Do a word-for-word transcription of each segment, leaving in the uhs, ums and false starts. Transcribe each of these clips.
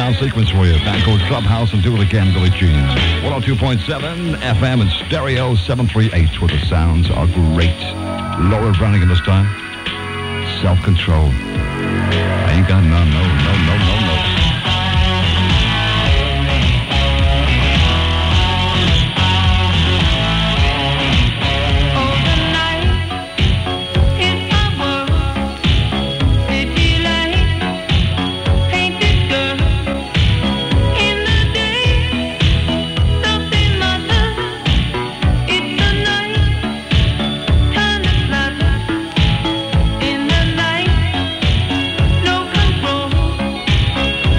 sound sequence for you. Back goes Clubhouse and Do It Again, Billie Jean. one oh two point seven F M and stereo seven three eight, where the sounds are great. Laura Branigan this time. Self-control. I ain't got none. No, no, no, no, no. In the night, no control.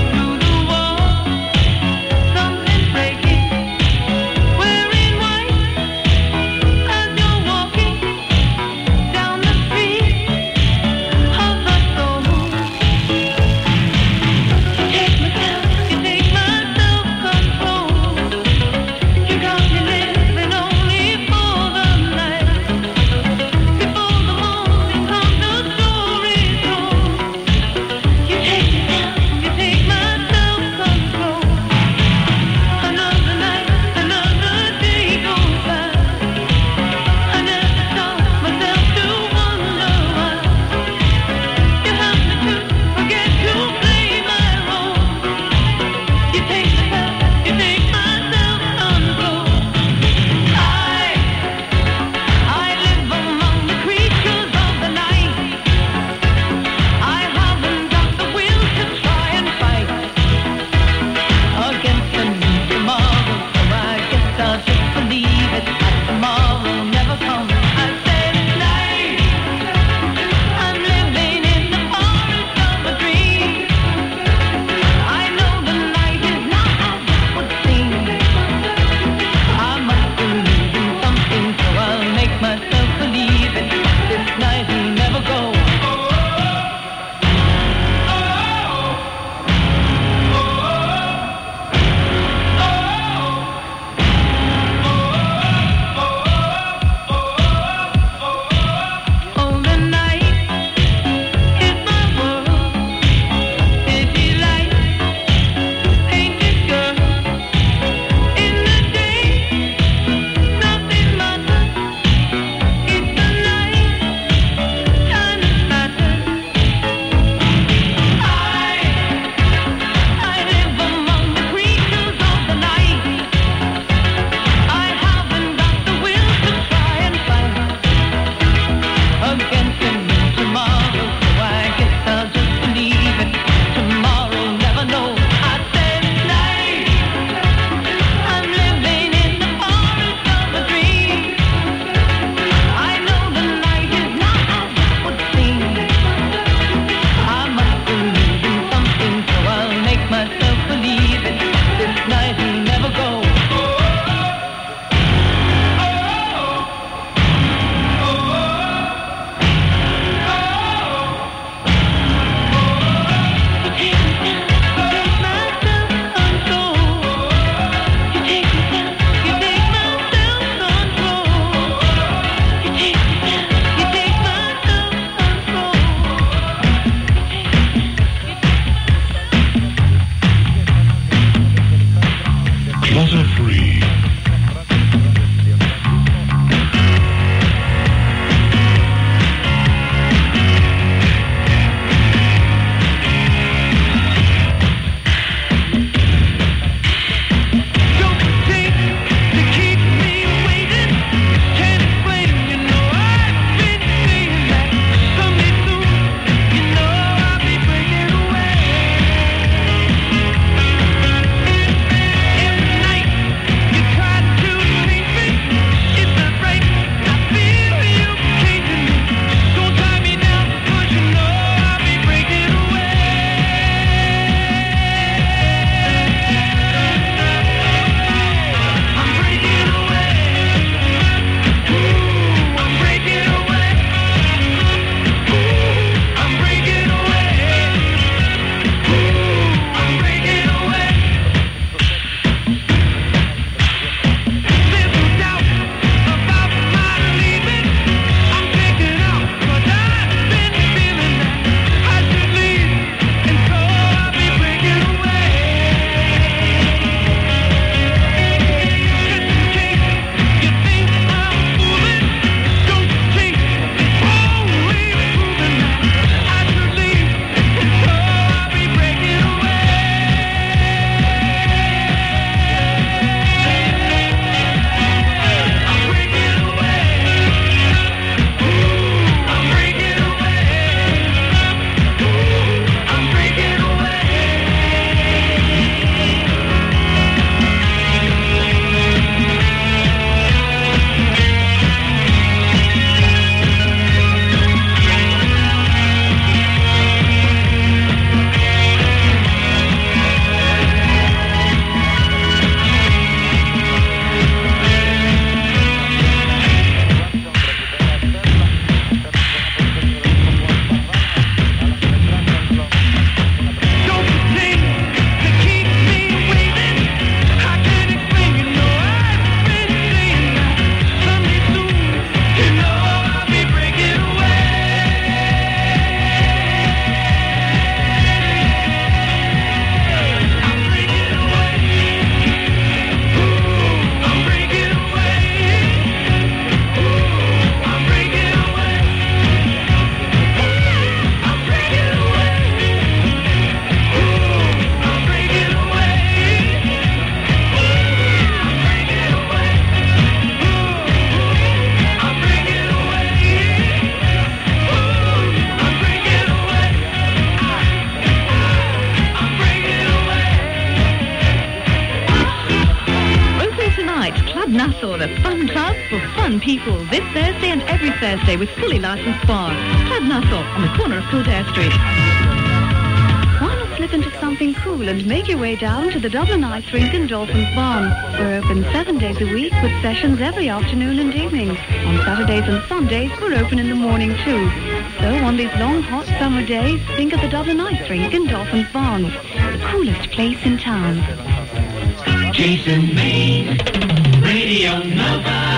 Club Nassau, the fun club for fun people, this Thursday and every Thursday with fully licensed bar. Club Nassau on the corner of Kildare Street. Why not slip into something cool and make your way down to the Dublin Ice Rink in Dolphins Barn? We're open seven days a week with sessions every afternoon and evening. On Saturdays and Sundays, we're open in the morning too. So on these long, hot summer days, think of the Dublin Ice Rink in Dolphins Barn, the coolest place in town. Jason Maine, Radio Nova.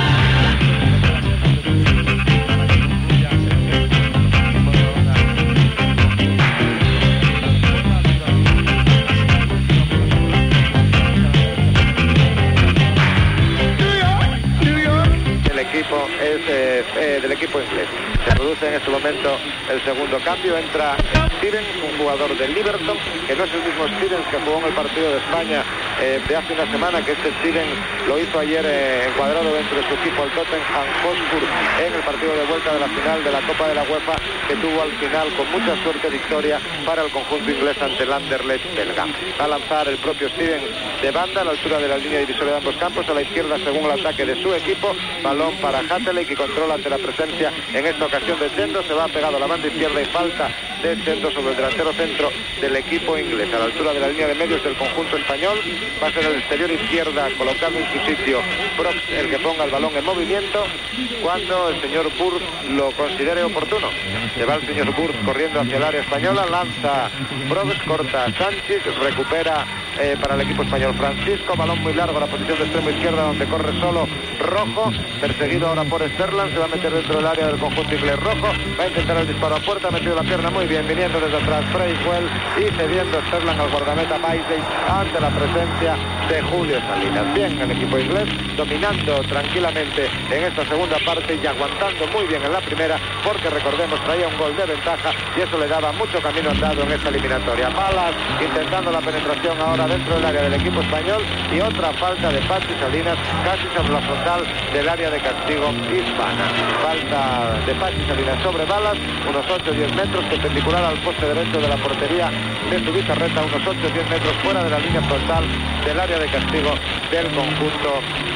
Es eh, eh, del equipo inglés. Se produce en este momento el segundo cambio. Entra Stevens, un jugador del Liverpool, que no es el mismo Stevens que jugó en el partido de España eh, de hace una semana, que este Stevens lo hizo ayer eh, encuadrado dentro de su equipo, el Tottenham Hotspur, en el partido de vuelta de la final de la Copa de la UEFA, que tuvo al final con mucha suerte victoria para el conjunto inglés ante el Anderlecht belga. Va a lanzar el propio Stevens de banda a la altura de la línea divisoria de ambos campos, a la izquierda según el ataque de su equipo. Balón para Hatley, que controla ante la presencia en esta ocasión de Chendo. Se va pegado a la banda izquierda y falta de Chendo sobre el delantero centro del equipo inglés, a la altura de la línea de medios del conjunto español. Va a ser el exterior izquierda, colocado en su sitio Brooks, el que ponga el balón en movimiento cuando el señor Burr lo considere oportuno. Se va el señor Burr corriendo hacia el área española, lanza Brooks, corta Sánchez, recupera eh, para el equipo español Francisco, balón muy largo a la posición de extremo izquierda donde corre solo Rojo, perseguido ahora por Sterland, se va a meter dentro del área del conjunto inglés. Rojo va a intentar el disparo a puerta, ha metido la pierna muy bien, viniendo desde atrás Freiswell y cediendo Sterland al guardameta Paisley ante la presencia de Julio Salinas. Bien, el equipo inglés dominando tranquilamente en esta segunda parte y aguantando muy bien en la primera, porque recordemos traía un gol de ventaja y eso le daba mucho camino andado en esta eliminatoria. Balas intentando la penetración ahora dentro del área del equipo español y otra falta de Pachi Salinas casi sobre la frontal del área de castigo hispana. Falta de Pachi Salinas sobre Balas, unos ocho o diez metros, perpendicular al poste derecho de la portería de Zubizarreta, unos ocho o diez metros fuera de la línea frontal del área de castigo del conjunto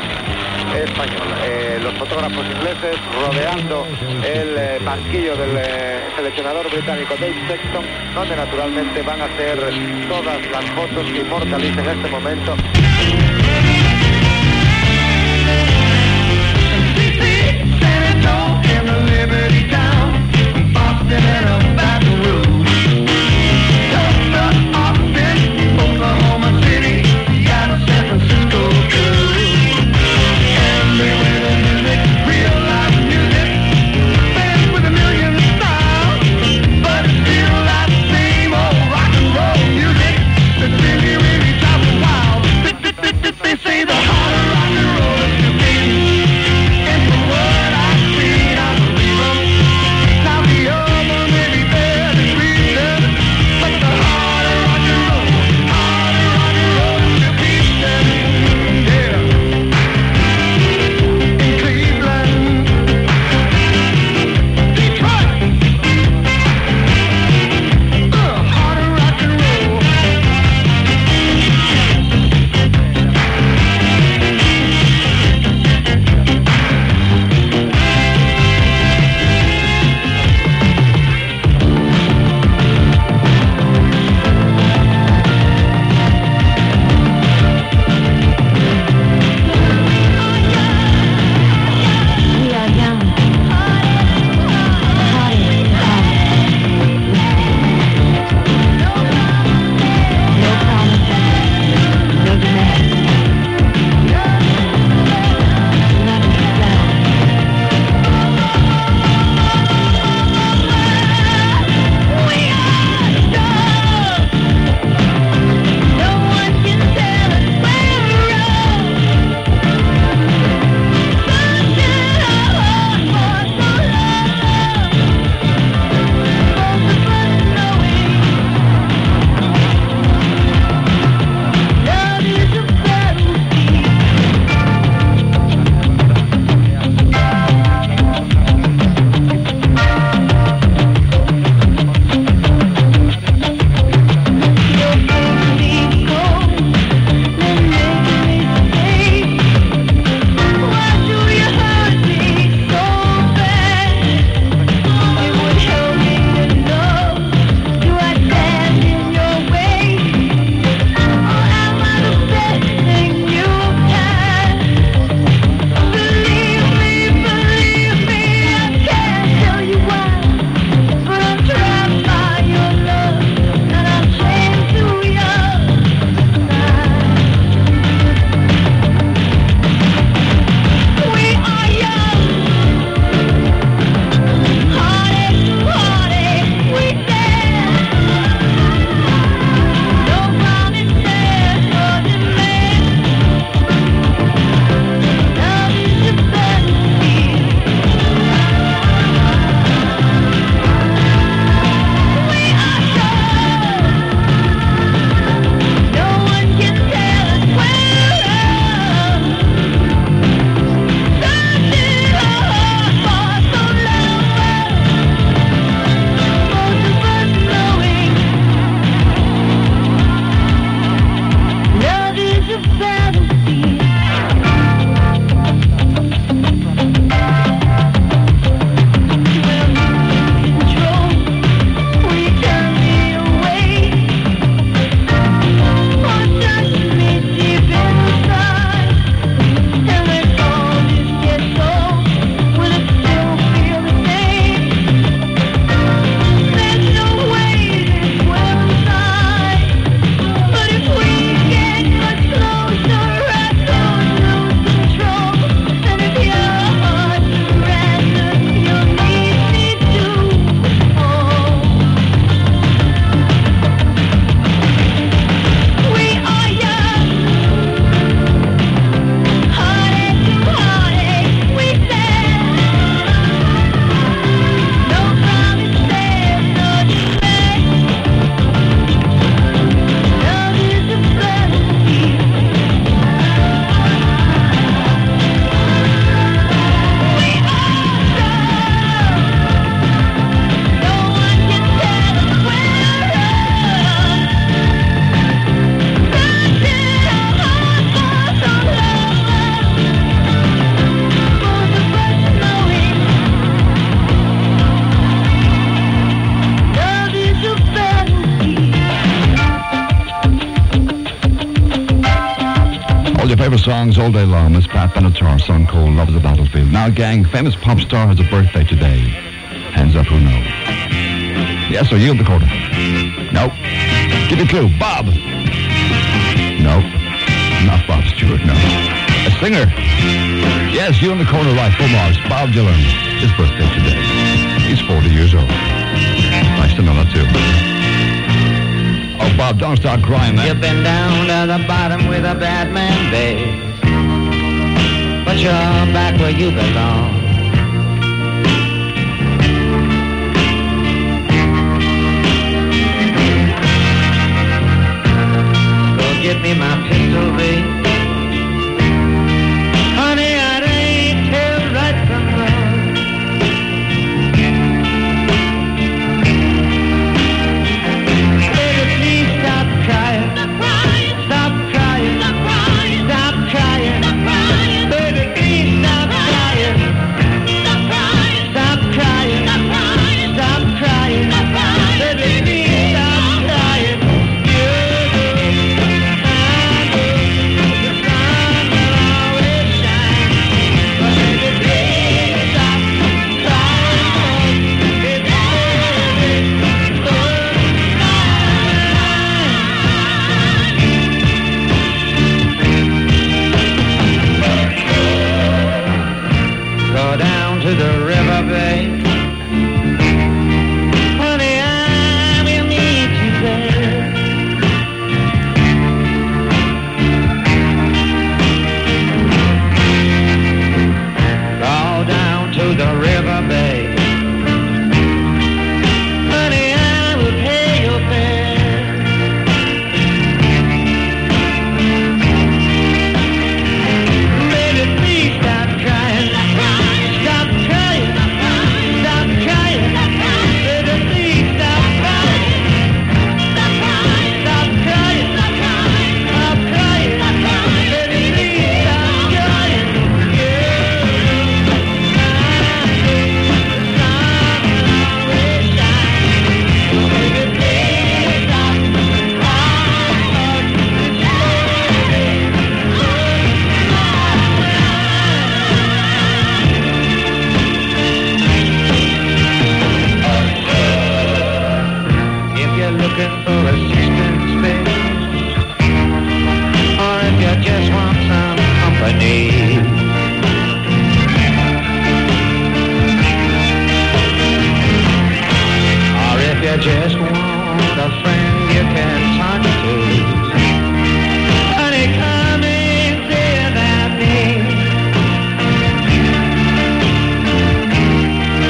español. Eh, los fotógrafos ingleses rodeando el eh, banquillo del eh, seleccionador británico Dave Sexton, donde naturalmente van a hacer todas las fotos que inmortalicen este momento. Maybe favorite songs all day long. Miss Pat Benatar, song called Love is a Battlefield. Now, gang, famous pop star has a birthday today. Hands up, who knows? Yes, or yield the quarter? No. Give me a clue. Bob. No. Not Bob Stewart, no. A singer. Yes, you in the corner right. Full marks. Bob Dylan. His birthday today. He's forty years old. Nice to know that, too. Oh, Bob, don't start crying, man. You've been down to the bottom with a bad man, babe. But you're back where you belong. Go give me my pistol, babe. Honey, I ain't tell right from wrong.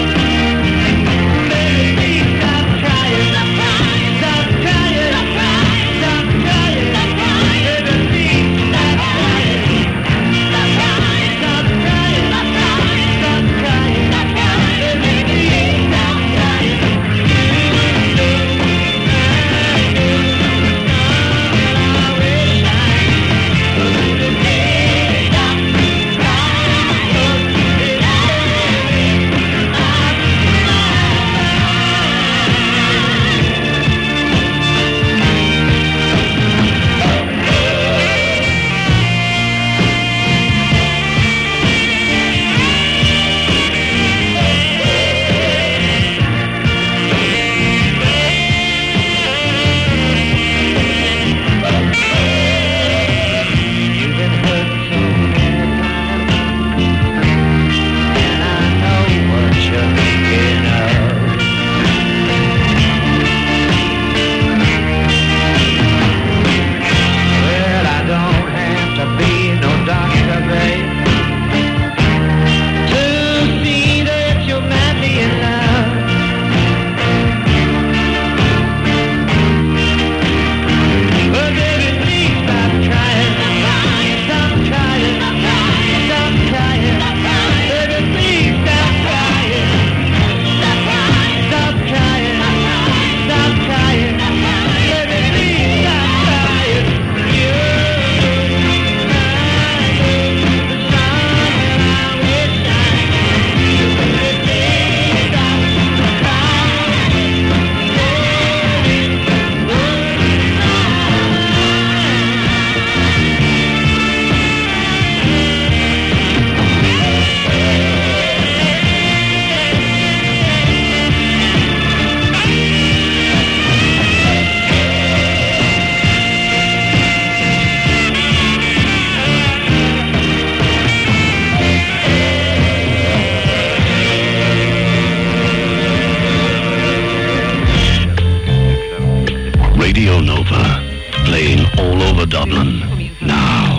Stop crying. Radio Nova, playing all over Dublin. Now.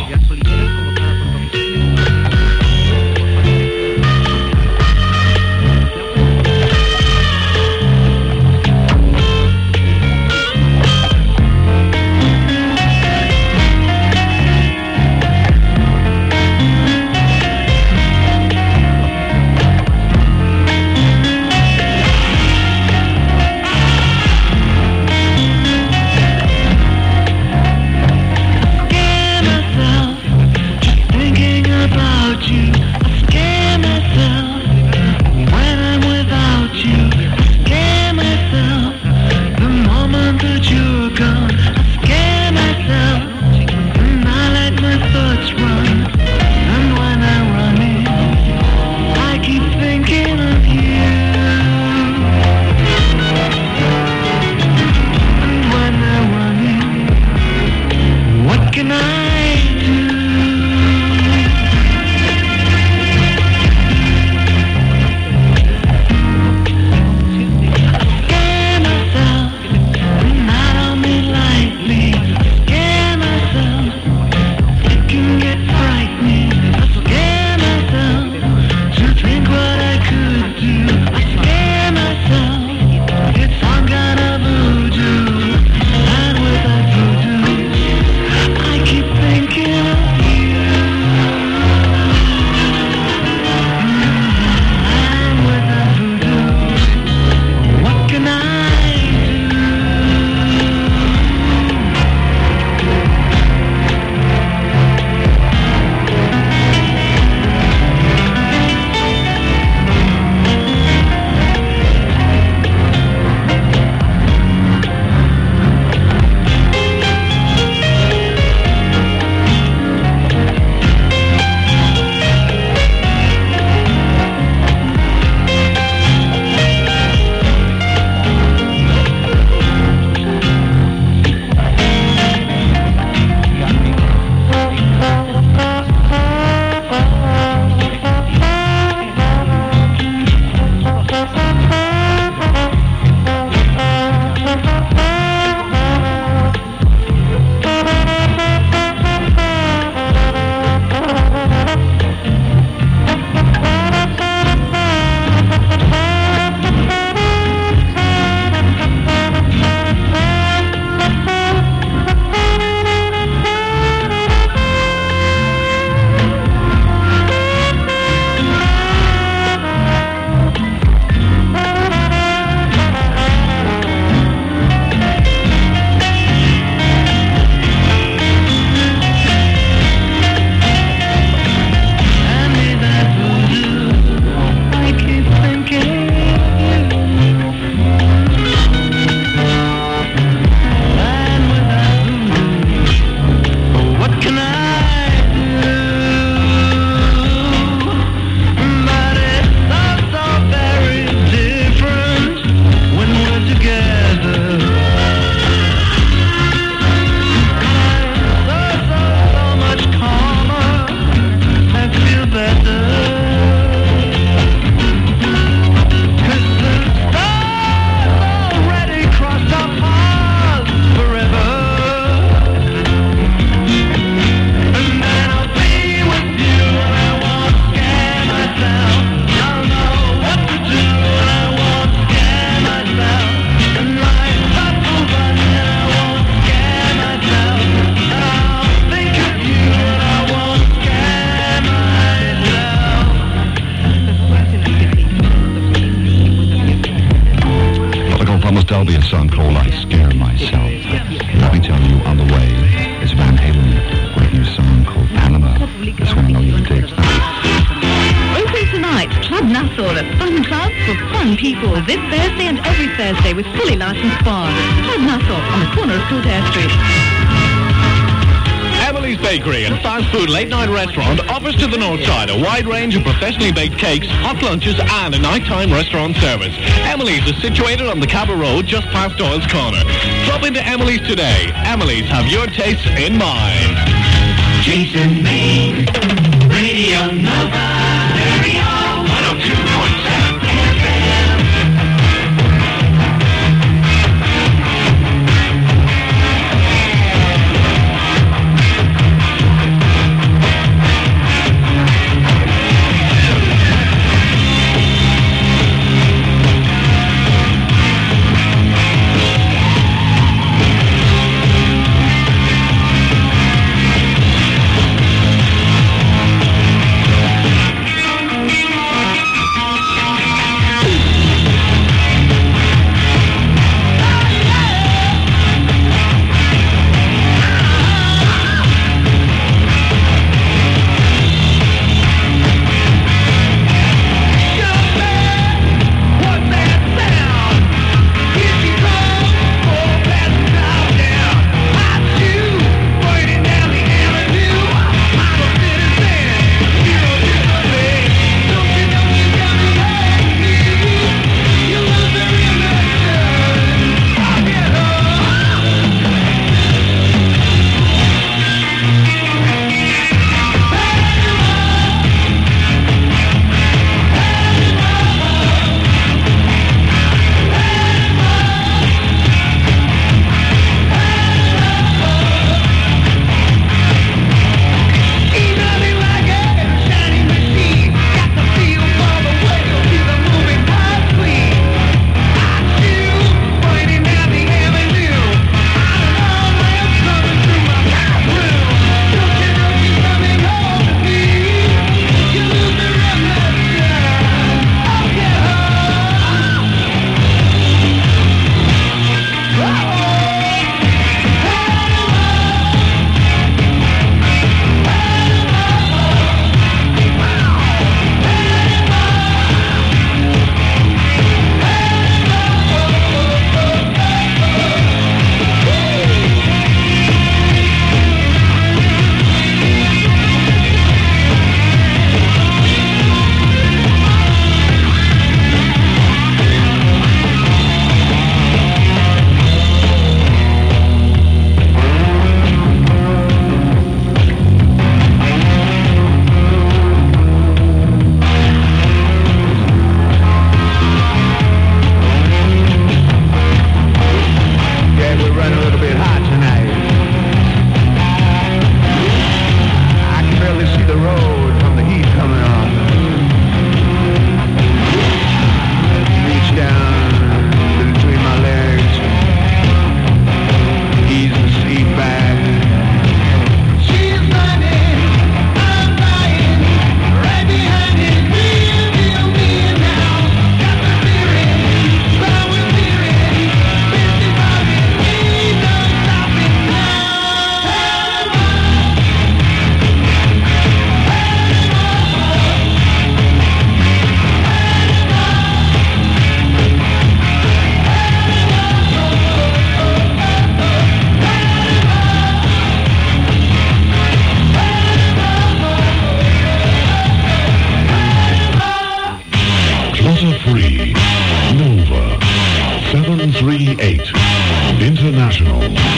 There'll be a song called I Scare Myself. Let me tell you, on the way is Van Halen with a new song called Panama. This one I know you dig. Open tonight, Club Nassau at Fun Club for fun people this Thursday and every Thursday with fully licensed bars. Club Nassau on the corner of Kildare Street. Emily's Bakery and Fast Food Late Night Restaurant offers to the North Side a wide range of professionally baked cakes, hot lunches and a nighttime restaurant service. Emily's is situated on the Cabot Road just past Doyle's Corner. Drop into Emily's today. Emily's have your tastes in mind. Jason Maine, Radio Nova, Stereo one oh two point seven F M. we're running a little bit hot tonight. I can barely see the road from the heat coming off. Reach down between my legs, ease the seat back. She's running, I'm flying, right behind it, real, real me now. Got the feeling, power feeling, fifty miles, ain't no stopping now. Clutter free. Nova. seven three eight. International.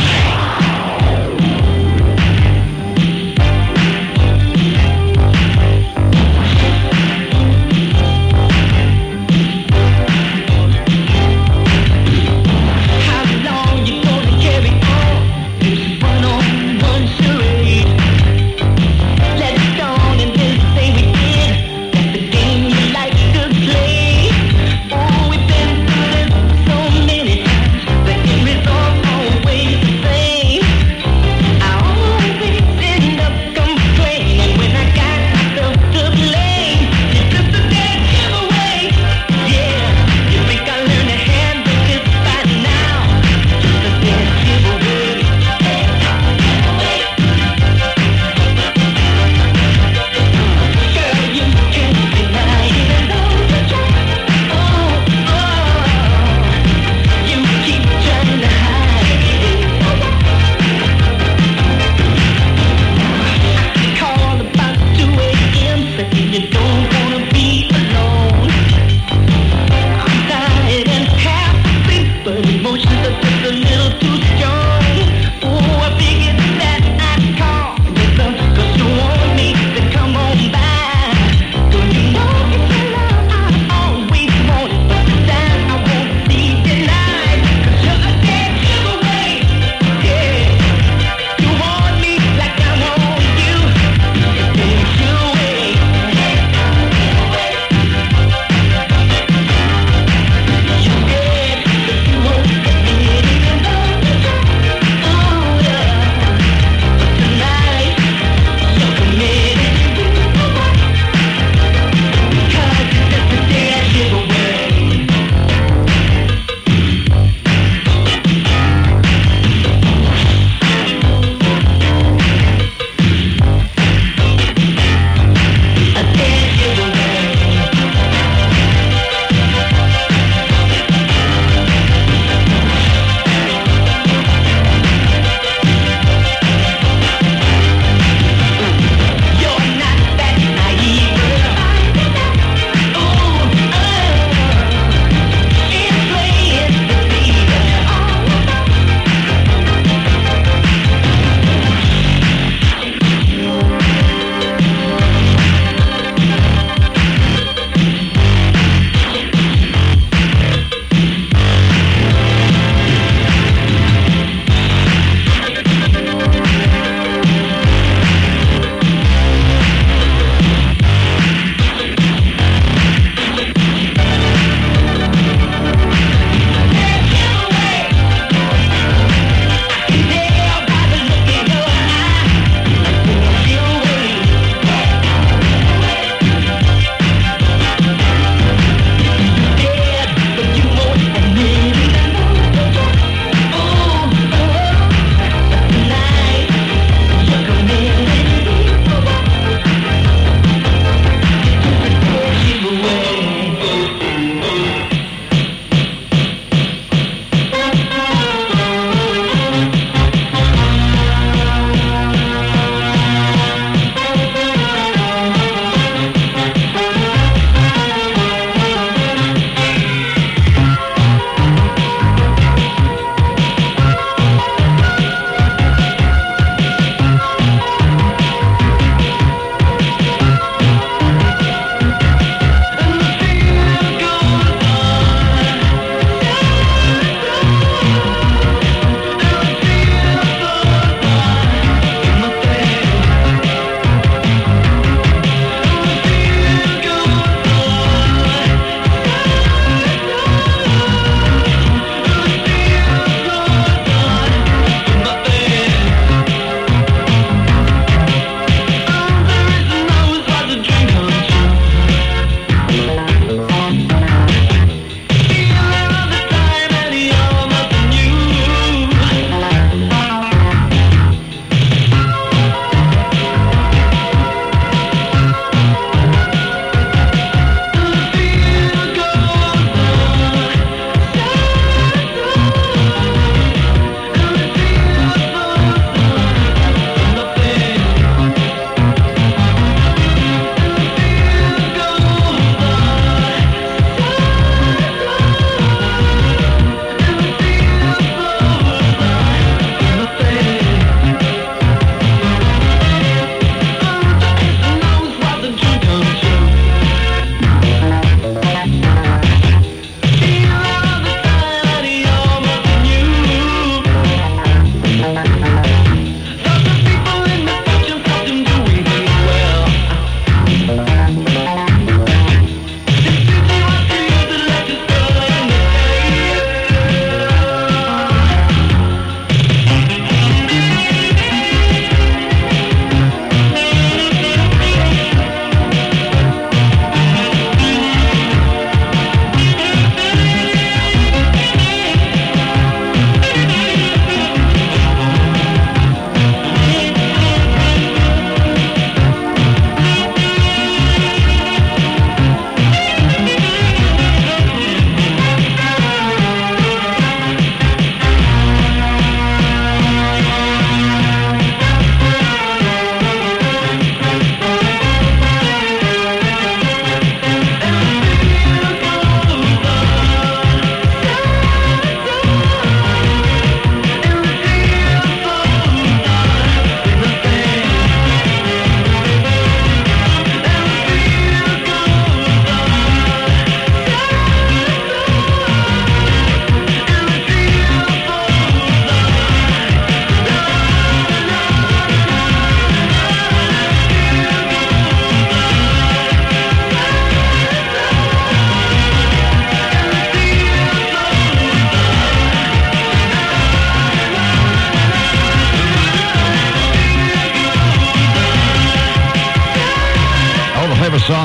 How long you gonna carry on this one-on-one charade? Let's go on and just say we did. That's the game you like to play. Oh, we've been through this so many times. The end result always the same.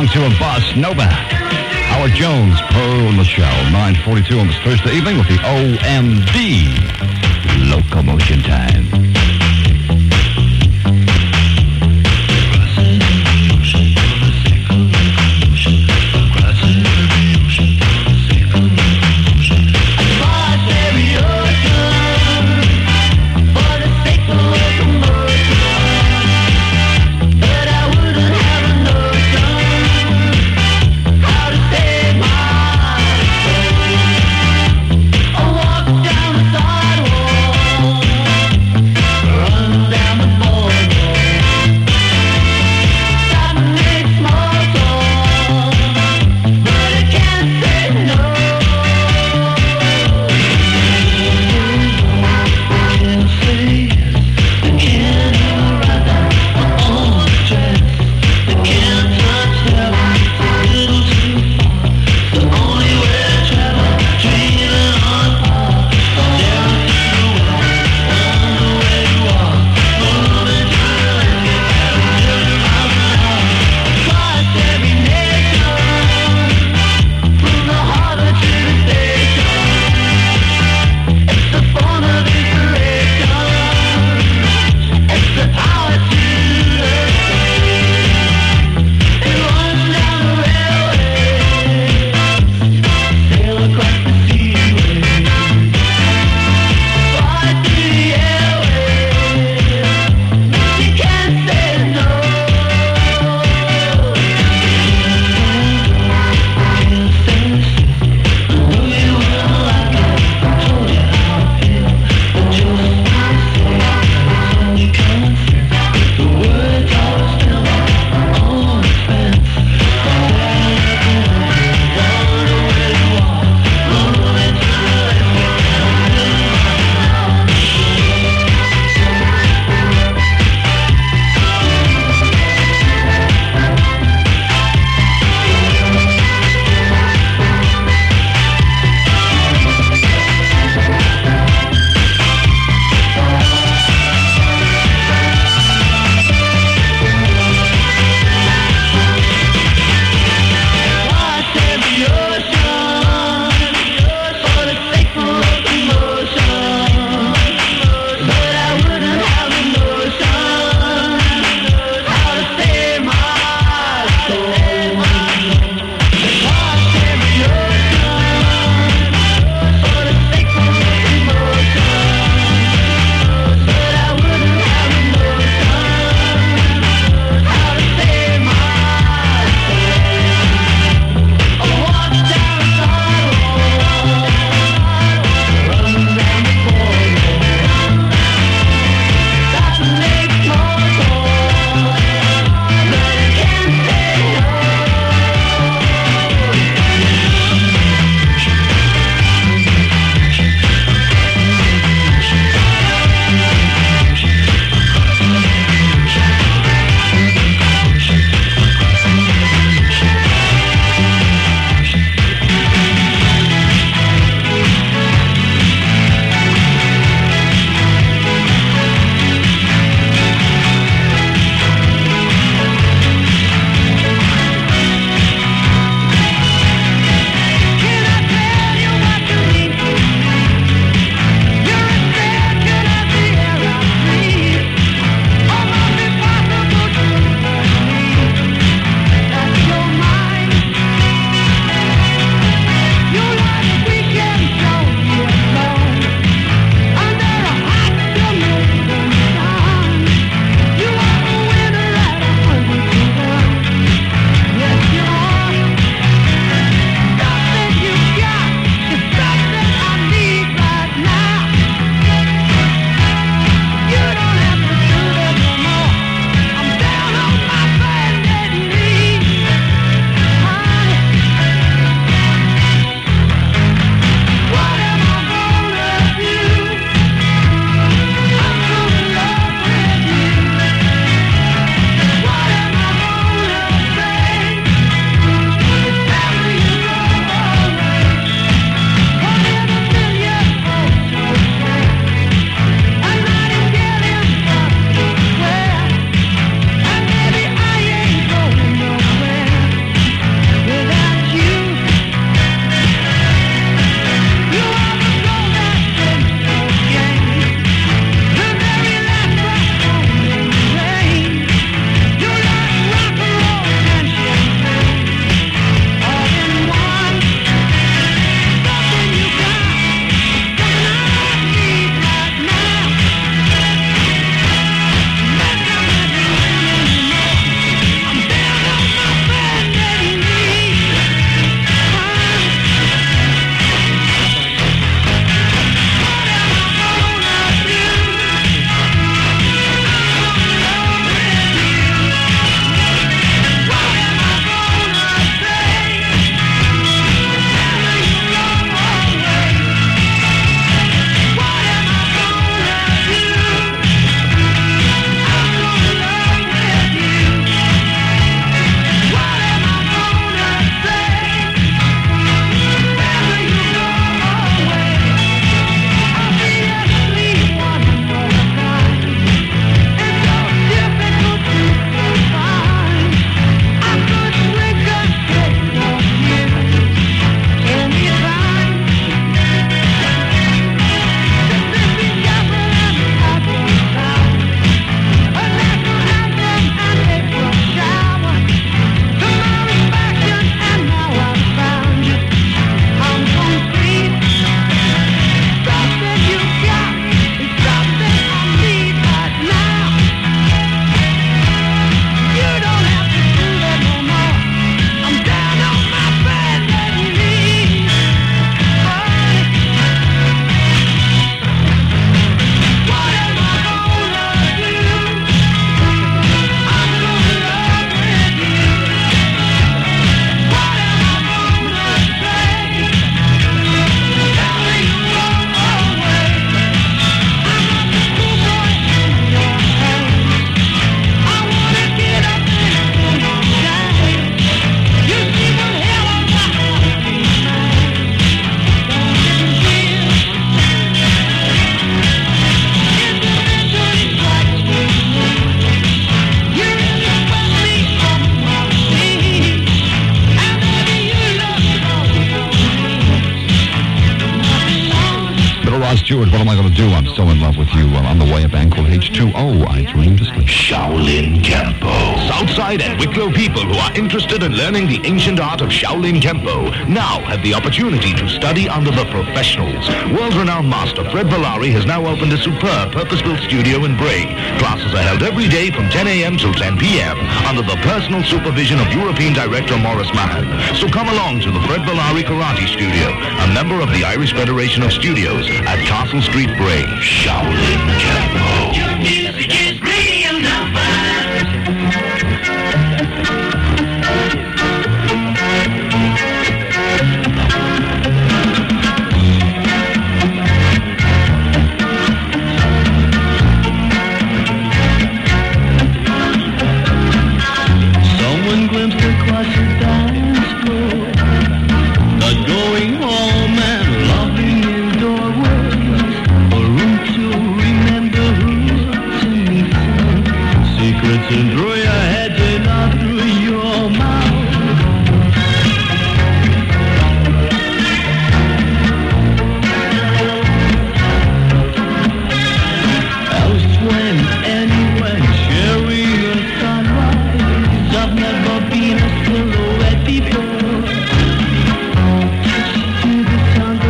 song to a bus, Nova. Howard Jones, Pearl Michelle, nine forty-two on this Thursday evening with the O M D Locomotion Time. Down the sidewalk. Stewart, What Am I Going to Do? I'm So in Love with You. Well, on the way, a band called H two O, I Dream to Sleep. Shaolin Kempo. Southside and Wicklow people who are interested in learning the ancient art of Shaolin Kempo now have the opportunity to study under the professionals. World-renowned master Fred Villari has now opened a superb purpose-built studio in Brig. Classes are held every day from ten a.m. till ten p.m. under the personal supervision of European director Maurice Mahon. So come along to the Fred Villari Karate Studio, a member of the Irish Federation of Studios at Castle Street, Brig. Shaolin